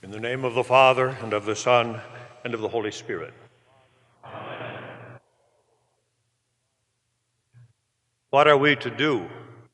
In the name of the Father, and of the Son, and of the Holy Spirit. Amen. What are we to do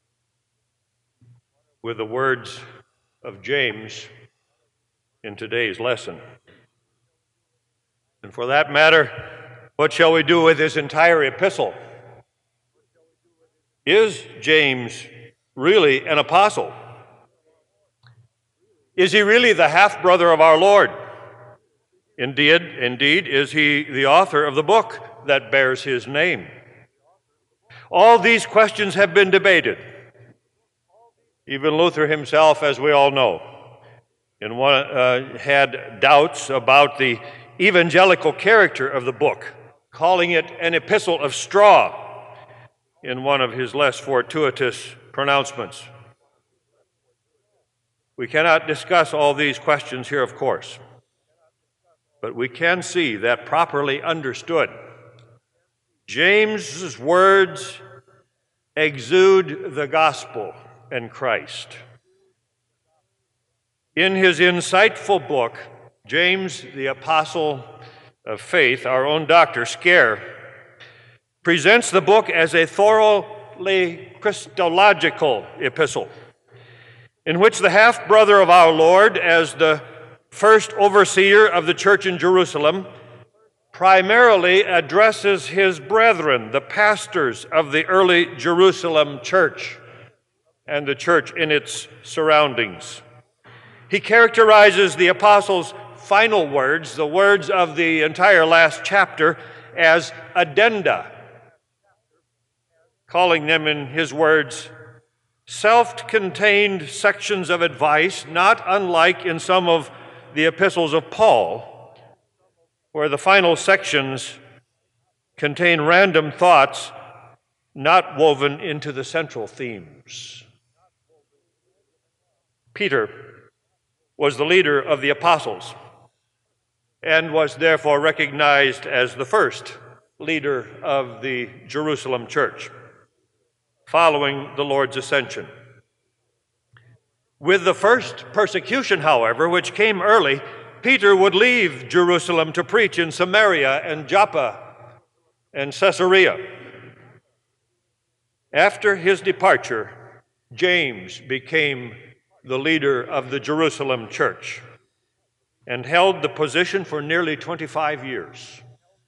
with the words of James in today's lesson? And for that matter, what shall we do with his entire epistle? Is James really an apostle? Is he really the half-brother of our Lord? Indeed, is he the author of the book that bears his name? All these questions have been debated. Even Luther himself, as we all know, had doubts about the evangelical character of the book, calling it an epistle of straw in one of his less fortuitous pronouncements. We cannot discuss all these questions here, of course, but we can see that properly understood, James's words exude the gospel and Christ. In his insightful book, James, the apostle of faith, our own Dr. Scare, presents the book as a thoroughly Christological epistle, in which the half-brother of our Lord, as the first overseer of the church in Jerusalem, primarily addresses his brethren, the pastors of the early Jerusalem church and the church in its surroundings. He characterizes the apostles' final words, the words of the entire last chapter, as addenda, calling them, in his words, self-contained sections of advice, not unlike in some of the epistles of Paul, where the final sections contain random thoughts not woven into the central themes. Peter was the leader of the apostles and was therefore recognized as the first leader of the Jerusalem church following the Lord's ascension. With the first persecution, however, which came early, Peter would leave Jerusalem to preach in Samaria and Joppa and Caesarea. After his departure, James became the leader of the Jerusalem church and held the position for nearly 25 years.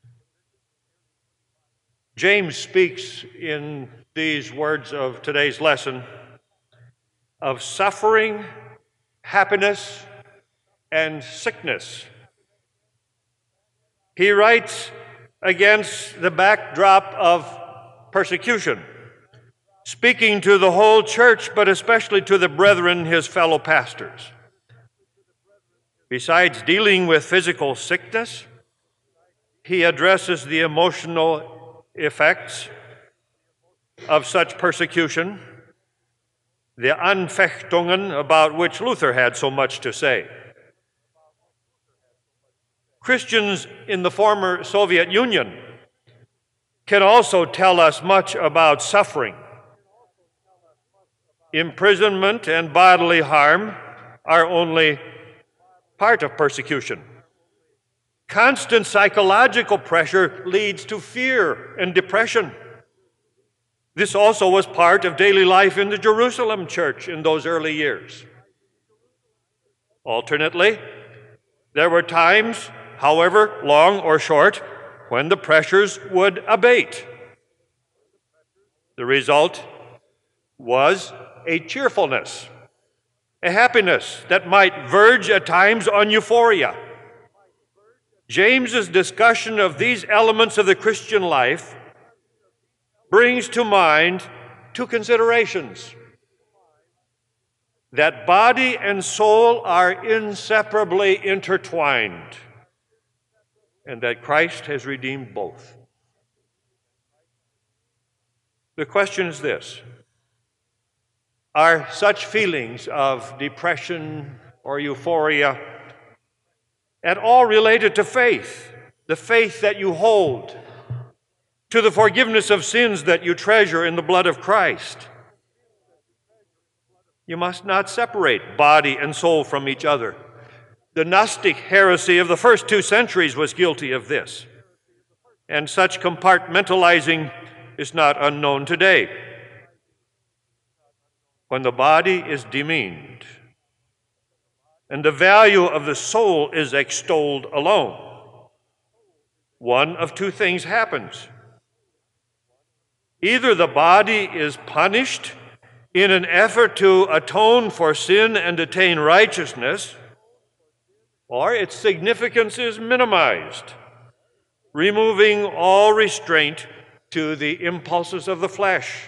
James speaks in these words of today's lesson of suffering, happiness, and sickness. He writes against the backdrop of persecution, speaking to the whole church, but especially to the brethren, his fellow pastors. Besides dealing with physical sickness, he addresses the emotional effects of such persecution, the Anfechtungen, about which Luther had so much to say. Christians in the former Soviet Union can also tell us much about suffering. Imprisonment and bodily harm are only part of persecution. Constant psychological pressure leads to fear and depression. This also was part of daily life in the Jerusalem church in those early years. Alternately, there were times, however long or short, when the pressures would abate. The result was a cheerfulness, a happiness that might verge at times on euphoria. James's discussion of these elements of the Christian life brings to mind two considerations: that body and soul are inseparably intertwined, and that Christ has redeemed both. The question is this: are such feelings of depression or euphoria at all related to faith, the faith that you hold, to the forgiveness of sins that you treasure in the blood of Christ? You must not separate body and soul from each other. The Gnostic heresy of the first 2 centuries was guilty of this, and such compartmentalizing is not unknown today. When the body is demeaned and the value of the soul is extolled alone, one of 2 things happens. Either the body is punished in an effort to atone for sin and attain righteousness, or its significance is minimized, removing all restraint to the impulses of the flesh.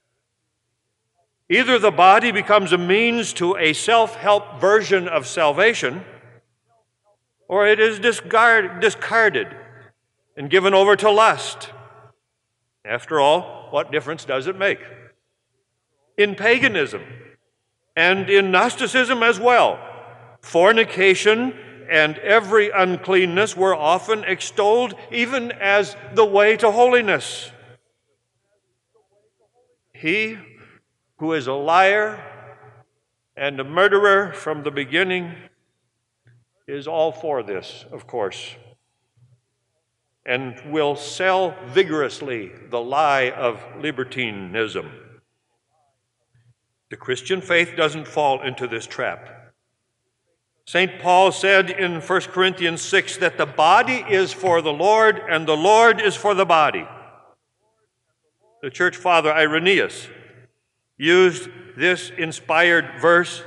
Either the body becomes a means to a self-help version of salvation, or it is discarded and given over to lust. After all, what difference does it make? In paganism and in Gnosticism as well, fornication and every uncleanness were often extolled even as the way to holiness. He who is a liar and a murderer from the beginning is all for this, of course, and will sell vigorously the lie of libertinism. The Christian faith doesn't fall into this trap. St. Paul said in 1 Corinthians 6 that the body is for the Lord and the Lord is for the body. The church father Irenaeus used this inspired verse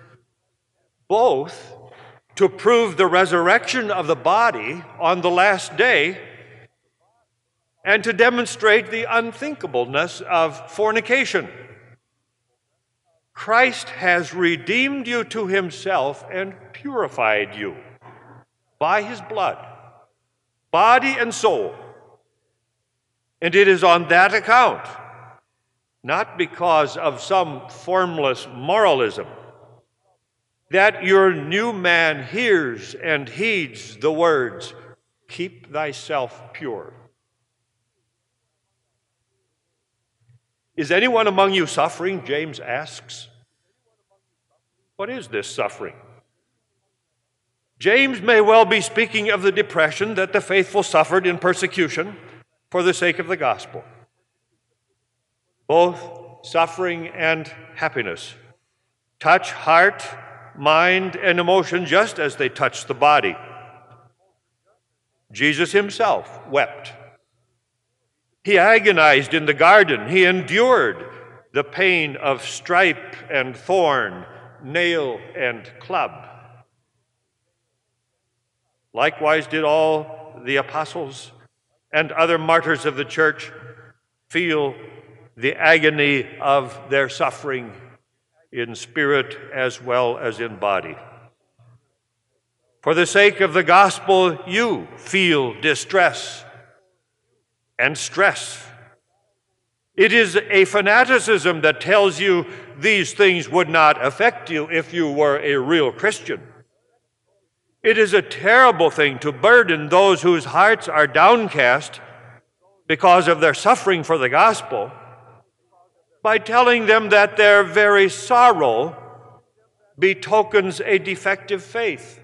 both to prove the resurrection of the body on the last day and to demonstrate the unthinkableness of fornication. Christ has redeemed you to himself and purified you by his blood, body and soul. And it is on that account, not because of some formless moralism, that your new man hears and heeds the words, "Keep thyself pure." Is anyone among you suffering? James asks. What is this suffering? James may well be speaking of the depression that the faithful suffered in persecution for the sake of the gospel. Both suffering and happiness touch heart, mind, and emotion just as they touch the body. Jesus himself wept. He agonized in the garden. He endured the pain of stripe and thorn, nail and club. Likewise did all the apostles and other martyrs of the church feel the agony of their suffering in spirit as well as in body. For the sake of the gospel, you feel distress and stress. It is a fanaticism that tells you these things would not affect you if you were a real Christian. It is a terrible thing to burden those whose hearts are downcast because of their suffering for the gospel by telling them that their very sorrow betokens a defective faith.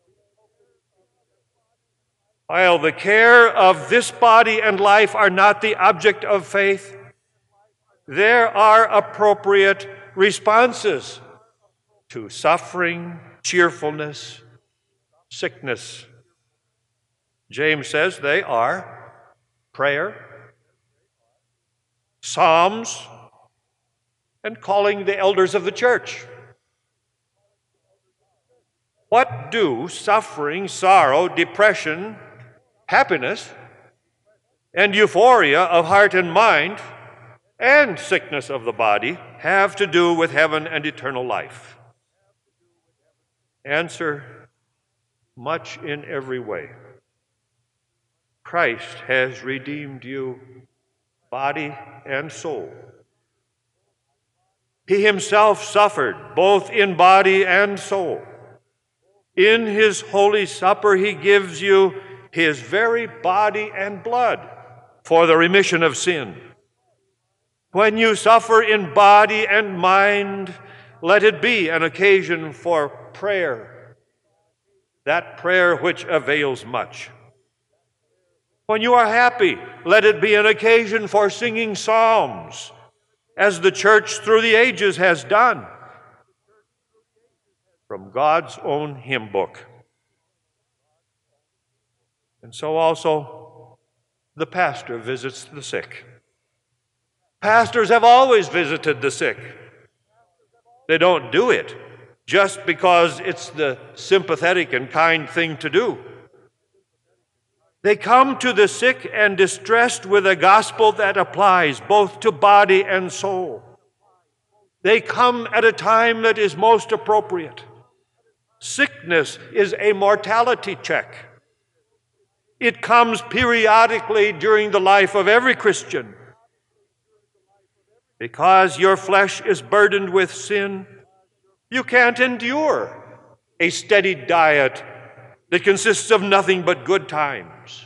While the care of this body and life are not the object of faith, there are appropriate responses to suffering, cheerfulness, sickness. James says they are prayer, psalms, and calling the elders of the church. What do suffering, sorrow, depression, happiness, and euphoria of heart and mind, and sickness of the body have to do with heaven and eternal life? Answer: much in every way. Christ has redeemed you, body and soul. He himself suffered both in body and soul. In his holy supper, he gives you his very body and blood for the remission of sin. When you suffer in body and mind, let it be an occasion for prayer, that prayer which avails much. When you are happy, let it be an occasion for singing psalms, as the church through the ages has done, from God's own hymn book. And so also the pastor visits the sick. Pastors have always visited the sick. They don't do it just because it's the sympathetic and kind thing to do. They come to the sick and distressed with a gospel that applies both to body and soul. They come at a time that is most appropriate. Sickness is a mortality check. It comes periodically during the life of every Christian. Because your flesh is burdened with sin, you can't endure a steady diet that consists of nothing but good times.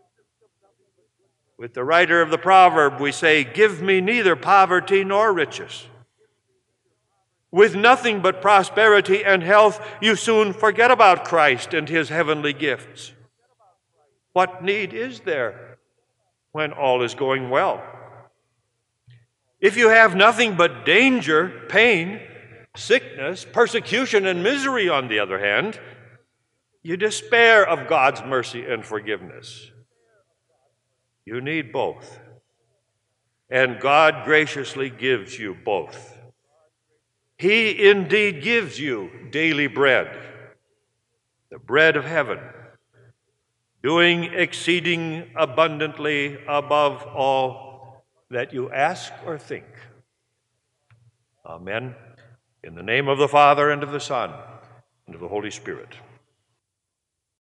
With the writer of the proverb, we say, "Give me neither poverty nor riches." With nothing but prosperity and health, you soon forget about Christ and his heavenly gifts. What need is there when all is going well? If you have nothing but danger, pain, sickness, persecution, and misery, on the other hand, you despair of God's mercy and forgiveness. You need both, and God graciously gives you both. He indeed gives you daily bread, the bread of heaven, doing exceeding abundantly above all that you ask or think. Amen. In the name of the Father, and of the Son, and of the Holy Spirit.